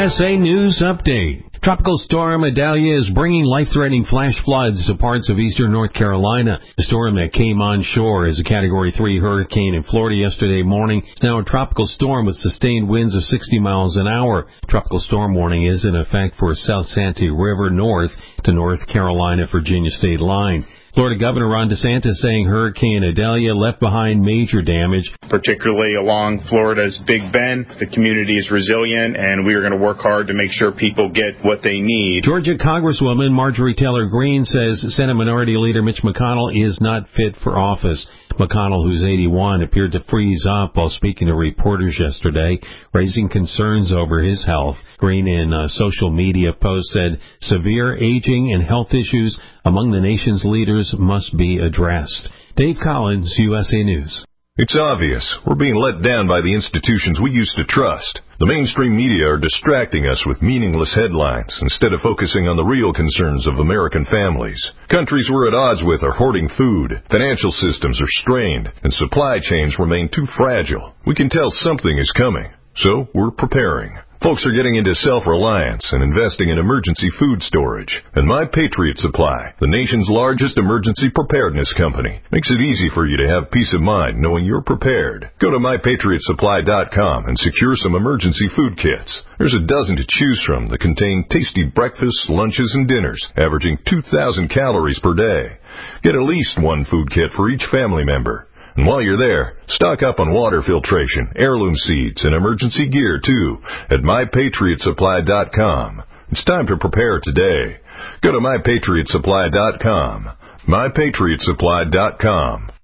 USA News Update. Tropical storm Idalia is bringing life-threatening flash floods to parts of eastern North Carolina. The storm that came onshore as a Category 3 hurricane in Florida yesterday morning is now a tropical storm with sustained winds of 60 miles an hour. Tropical storm warning is in effect for South Santee River north to North Carolina-Virginia state line. Florida Governor Ron DeSantis saying Hurricane Idalia left behind major damage, particularly along Florida's Big Bend. The community is resilient, and we are going to work hard to make sure people get what they need. Georgia Congresswoman Marjorie Taylor Greene says Senate Minority Leader Mitch McConnell is not fit for office. McConnell, who's 81, appeared to freeze up while speaking to reporters yesterday, raising concerns over his health. Greene, in a social media post, said severe aging and health issues among the nation's leaders must be addressed. Dave Collins, USA News. It's obvious. We're being let down by the institutions we used to trust. The mainstream media are distracting us with meaningless headlines instead of focusing on the real concerns of American families. Countries we're at odds with are hoarding food, financial systems are strained, and supply chains remain too fragile. We can tell something is coming, so we're preparing. Folks are getting into self-reliance and investing in emergency food storage. And My Patriot Supply, the nation's largest emergency preparedness company, makes it easy for you to have peace of mind knowing you're prepared. Go to MyPatriotSupply.com and secure some emergency food kits. There's a dozen to choose from that contain tasty breakfasts, lunches, and dinners, averaging 2,000 calories per day. Get at least one food kit for each family member. And while you're there, stock up on water filtration, heirloom seeds, and emergency gear, too, at MyPatriotSupply.com. It's time to prepare today. Go to MyPatriotSupply.com. MyPatriotSupply.com.